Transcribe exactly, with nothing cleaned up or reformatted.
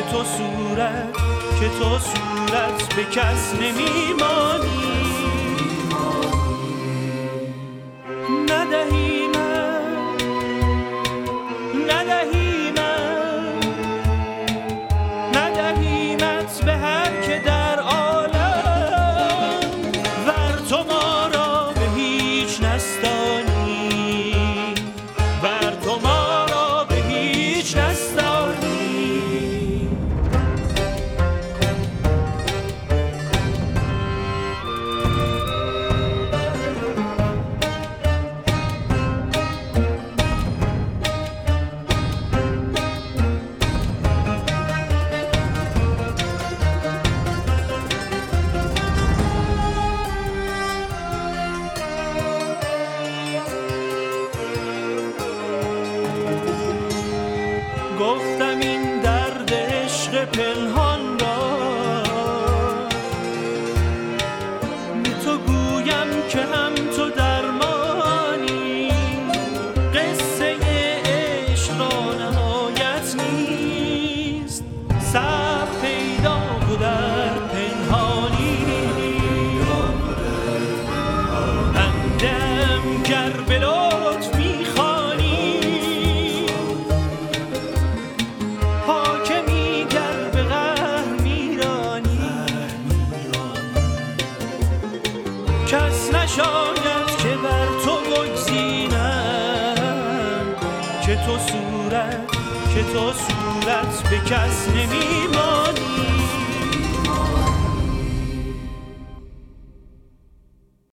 تو صورت که تو صورت به کس نمیمانی. ندهی من ندهی من ندهیمت به هر که در عالم، ور تو ما را به هیچ نستانی، ور تو ما را به هیچ نستانی. گفتم این درد عشق پنهان را به تو گویم که هم تو درمانی. قصه عشق را نهایت نیست، صبر پیدا و در پنهانی. بندم گر به لطف می‌خوانی، حاکمی گر به قهر میرانی. کس نشاید که بر تو بگزینم، که تو صورت که تو صورت به کس نمیمانی.